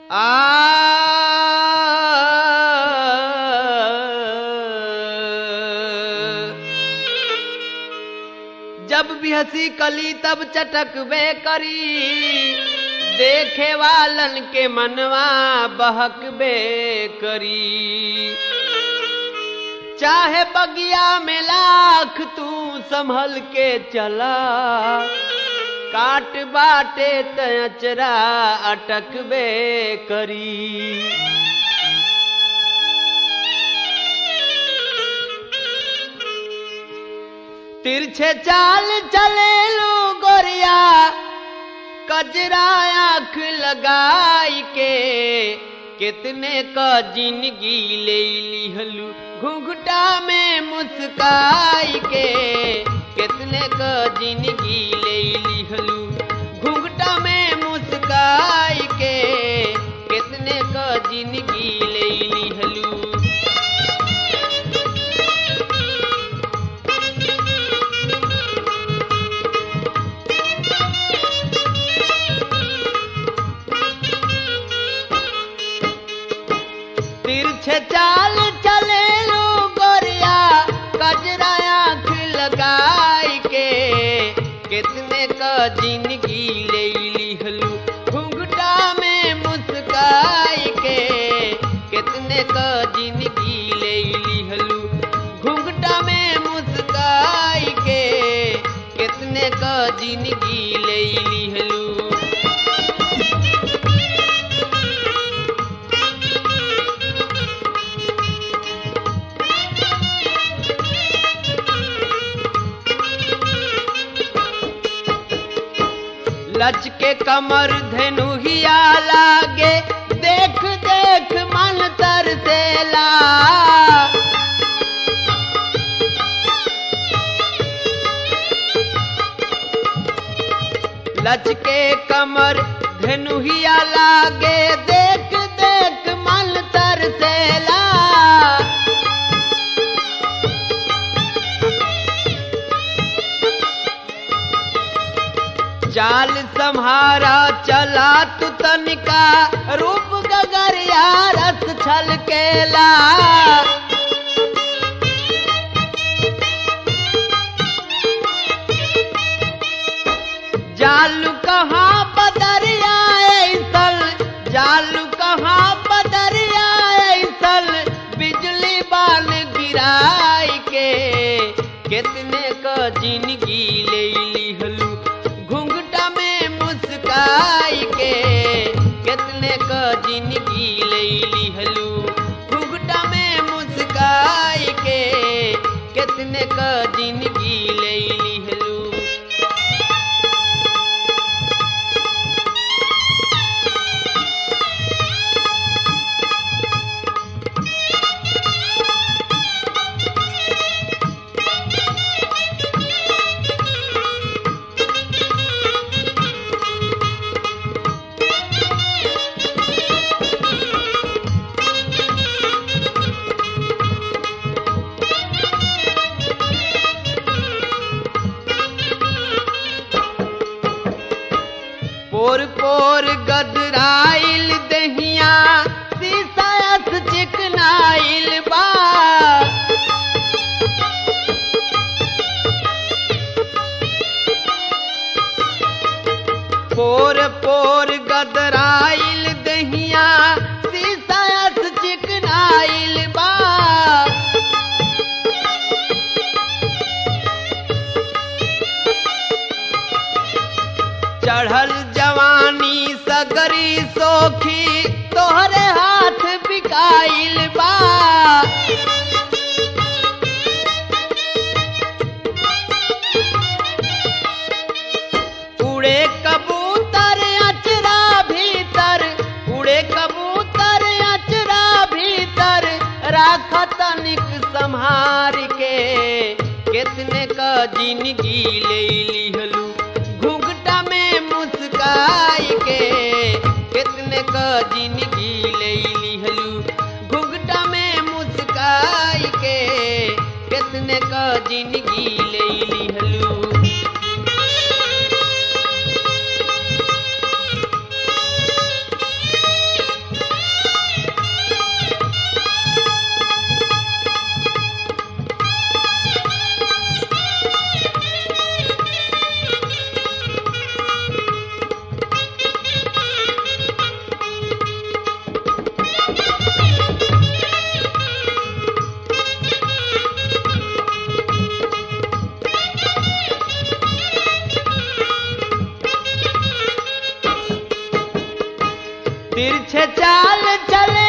जब भी हंसी कली तब चटकबे करी, देखे वालन के मनवा बहकबे करी। चाहे बगिया में लाख तू संभल के चला, काट बाटे तचरा अटकबे करी। तिरछे चाल चले लो गोरिया, कजरा आंख लगाई के, कितने का जिंदगी ले लिहलू घुंघटा में मुस्काई के, कितने का जिंदगी ले लिहलू घुंघटा में मुस्काई के, कितने का जिंदगी ले लिहलू। तिरछे चाल चले लो गोरिया, कजरा आंख लगाई के, कितने का जिंदगी ले लिहलू घुंघटा में मुस्काई के, कितने का जिंदगी ले लिहलू घुंघटा में मुस्काई के, कितने का जिंदगी ले लिहलू। लचके कमर धनुहिया लागे, देख देख मन तरसेला। लचके कमर धनुहिया लागे, देख देख मन तरसेला। चाल सम्हारा चला तू तनिका, रूप गगरिया रस छलकेला। जालू कहाँ बदरिया ऐसल, जालू कहाँ बदरिया ऐसल, बिजली बाल गिराई के, कितने का जिंदगी ले लिहलू घुंघटा में मुस्काई के, कितने का जिंदगी ले लिहलू घुंघटा में मुस्काई के, कितने का जिंदगी ले लिहलू। पोर पोर गदराइल दहिया, सीसायस चिकनाइल बा। पोर पोर गदराइल दहिया, सीसायस चिकनाइल बा। चढ़ल जवानी सगरी सोखी, तोहरे हाथ बिकाइल बा। उड़े कबूतर अचरा भीतर, उड़े कबूतर अचरा भीतर, राख तनिक संहार के, कितने का जिंदगी ले लिहलू घुंघटा में मुस्काई के, कितने का जिंदगी ले लिहलू घुंघटा में मुस्काई के, कितने का जिंदगी ले लिहलू। तिरछे चाल चले